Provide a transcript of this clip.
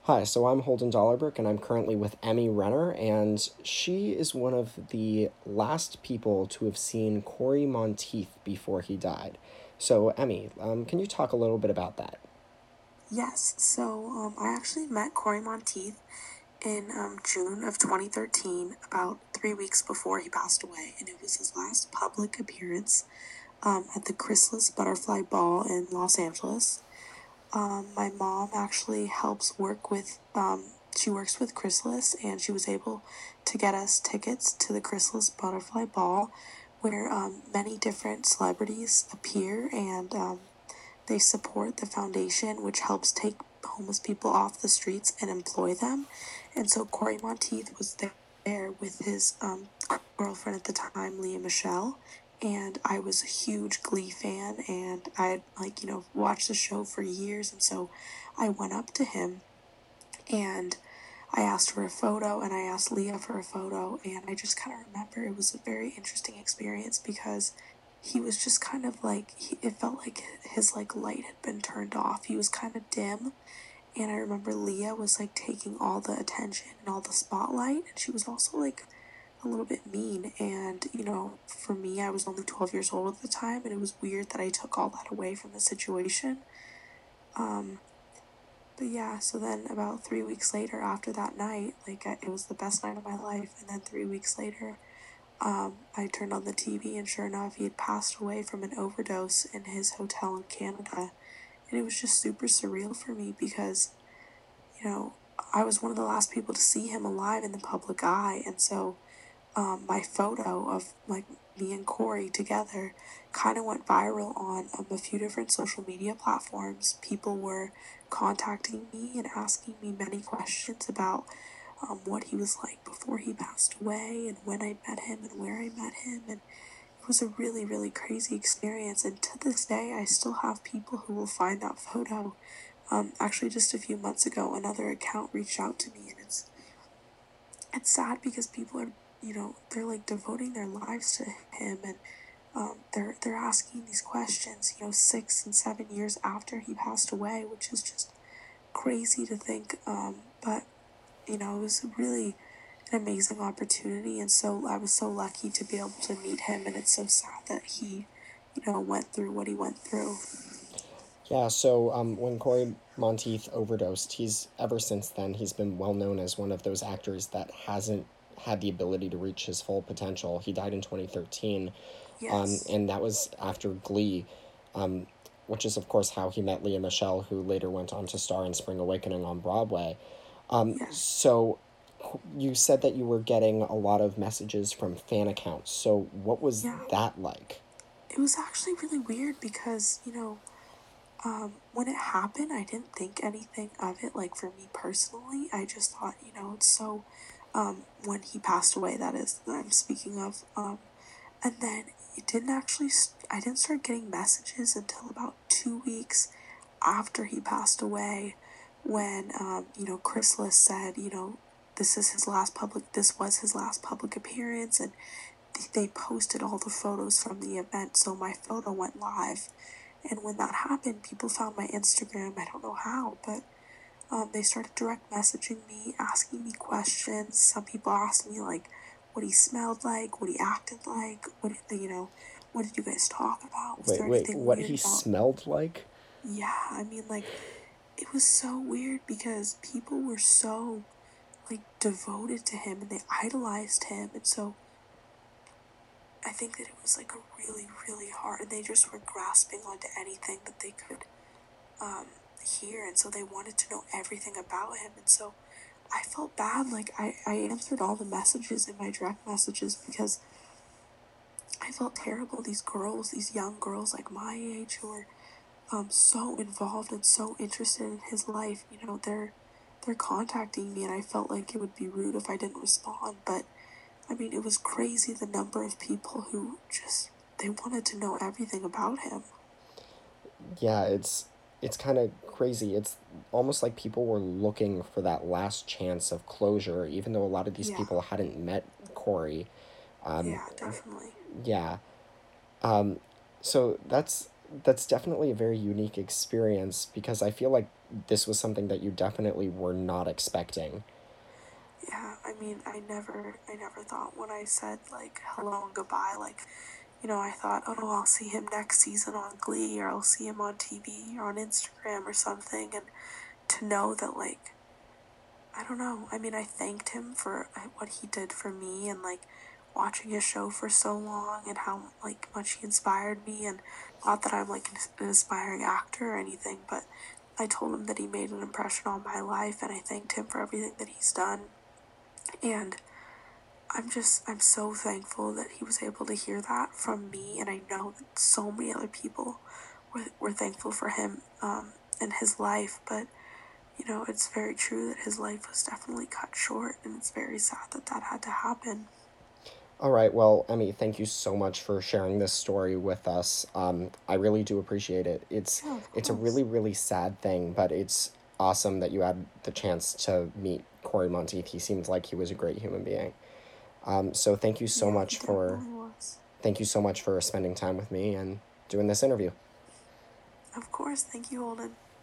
Hi, so I'm Holden Dollarbrick, and I'm currently with Emmy Renner, and she is one of the last people to have seen Corey Monteith before he died. So, Emmy, can you talk a little bit about that? Yes, I actually met Corey Monteith in June of 2013, about 3 weeks before he passed away, and it was his last public appearance at the Chrysalis Butterfly Ball in Los Angeles. My mom actually helps work with, she works with Chrysalis, and she was able to get us tickets to the Chrysalis Butterfly Ball, where many different celebrities appear and they support the foundation, which helps take homeless people off the streets and employ them. And so Corey Monteith was there with his girlfriend at the time, Leah Michelle. And I was a huge Glee fan, and I had, watched the show for years. And so I went up to him and I asked for a photo, and I asked Leah for a photo. And I just kind of remember it was a very interesting experience because he was just kind of like it felt like his light had been turned off. He was kind of dim, and I remember Leah was like taking all the attention and all the spotlight, and she was also like a little bit mean. And for me, I was only 12 years old at the time, and it was weird that I took all that away from the situation. Um, but yeah, so then about 3 weeks later, after that night, it was the best night of my life. And then 3 weeks later, I turned on the TV, and sure enough, he had passed away from an overdose in his hotel in Canada. And it was just super surreal for me because, you know, I was one of the last people to see him alive in the public eye. And so my photo of like me and Corey together kind of went viral on a few different social media platforms. People were contacting me and asking me many questions about what he was like before he passed away and when I met him and where I met him. And it was a really, really crazy experience. And to this day, I still have people who will find that photo. Actually, just a few months ago, another account reached out to me, and it's sad because people are, they're like devoting their lives to him, and they're asking these questions, 6 and 7 years after he passed away, which is just crazy to think. But it was really an amazing opportunity, and so I was so lucky to be able to meet him, and it's so sad that he, went through what he went through. Yeah, so when Corey Monteith overdosed, he's ever since then he's been well known as one of those actors that hasn't had the ability to reach his full potential. He died in 2013, Yes. and that was after Glee, um, which is of course how he met Leah Michelle, who later went on to star in Spring Awakening on Broadway. Yes. So you said that you were getting a lot of messages from fan accounts. So what was Yeah. that like? It was actually really weird because, when it happened, I didn't think anything of it. Like for me personally, I just thought, it's so, when he passed away, that is, that I'm speaking of. And then it didn't actually, I didn't start getting messages until about 2 weeks after he passed away when, Chrysalis said, this was his last public appearance. And they posted all the photos from the event. So my photo went live. And when that happened, people found my Instagram. I don't know how, but they started direct messaging me, asking me questions. Some people asked me like what he smelled like, what he acted like, what did you guys talk about? Was Wait, there wait, anything what weird he about? smelled like? Yeah, I mean, it was so weird because people were so devoted to him and they idolized him, and so I think that it was like a really, really hard, and they just were grasping onto anything that they could um, hear, and so they wanted to know everything about him, and so I felt bad. I answered all the messages in my direct messages because I felt terrible. These girls, these young girls like my age who are so involved and so interested in his life, they're contacting me, and I felt like it would be rude if I didn't respond. But I mean, it was crazy the number of people who just they wanted to know everything about him. Yeah, it's kind of crazy. It's almost like people were looking for that last chance of closure, even though a lot of these Yeah, people hadn't met Corey. yeah, definitely. Yeah, so that's definitely a very unique experience because I feel like this was something that you definitely were not expecting. Yeah, I mean, I never thought when I said like hello and goodbye, like, I thought, oh, I'll see him next season on Glee, or I'll see him on TV or on Instagram or something. And to know that, like, I don't know. I mean, I thanked him for what he did for me, and like watching his show for so long, and how like much he inspired me. And not that I'm like an aspiring actor or anything, but I told him that he made an impression on my life, and I thanked him for everything that he's done. And I'm so thankful that he was able to hear that from me. And I know that so many other people were thankful for him in his life. But, it's very true that his life was definitely cut short. And it's very sad that that had to happen. All right, well, Emmy, thank you so much for sharing this story with us. I really do appreciate it. Yeah, of It's a really, course. really sad thing, but it's awesome that you had the chance to meet Corey Monteith. He seems like he was a great human being. So Yeah, he definitely was. thank you so much for spending time with me and doing this interview. Of course. Thank you, Holden.